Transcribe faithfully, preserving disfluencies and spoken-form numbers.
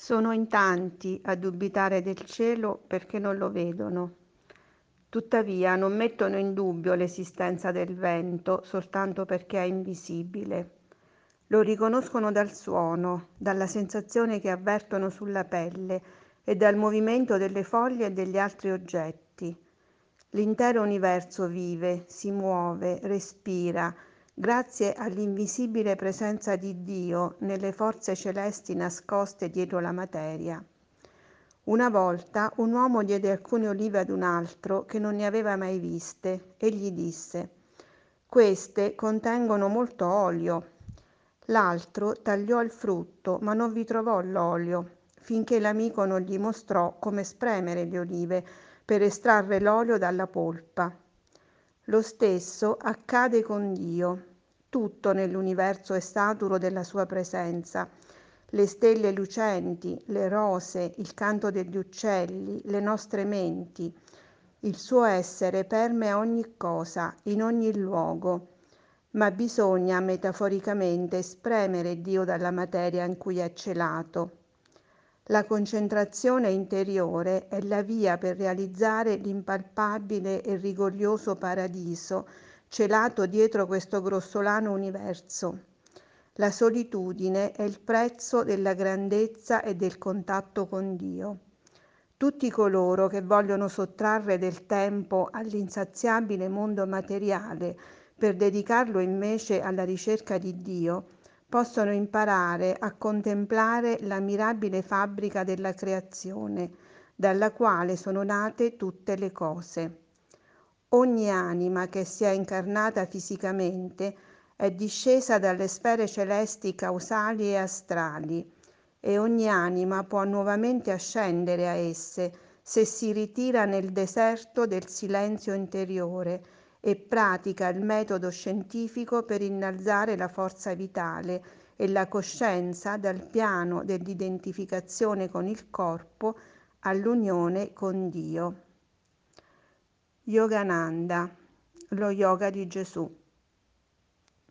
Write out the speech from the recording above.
Sono in tanti a dubitare del cielo perché non lo vedono. Tuttavia non mettono in dubbio l'esistenza del vento soltanto perché è invisibile. Lo riconoscono dal suono, dalla sensazione che avvertono sulla pelle e dal movimento delle foglie e degli altri oggetti. L'intero universo vive, si muove, respira, grazie all'invisibile presenza di Dio nelle forze celesti nascoste dietro la materia. Una volta un uomo diede alcune olive ad un altro che non ne aveva mai viste e gli disse: «Queste contengono molto olio». L'altro tagliò il frutto, ma non vi trovò l'olio, finché l'amico non gli mostrò come spremere le olive per estrarre l'olio dalla polpa. Lo stesso accade con Dio. Tutto nell'universo è saturo della sua presenza. Le stelle lucenti, le rose, il canto degli uccelli, le nostre menti. Il suo essere permea ogni cosa, in ogni luogo. Ma bisogna, metaforicamente, spremere Dio dalla materia in cui è celato. La concentrazione interiore è la via per realizzare l'impalpabile e rigoglioso paradiso celato dietro questo grossolano universo. La solitudine è il prezzo della grandezza e del contatto con Dio. Tutti coloro che vogliono sottrarre del tempo all'insaziabile mondo materiale per dedicarlo invece alla ricerca di Dio, possono imparare a contemplare la mirabile fabbrica della creazione, dalla quale sono nate tutte le cose. Ogni anima che si è incarnata fisicamente è discesa dalle sfere celesti causali e astrali, e ogni anima può nuovamente ascendere a esse se si ritira nel deserto del silenzio interiore e pratica il metodo scientifico per innalzare la forza vitale e la coscienza dal piano dell'identificazione con il corpo all'unione con Dio. Yogananda, lo yoga di Gesù.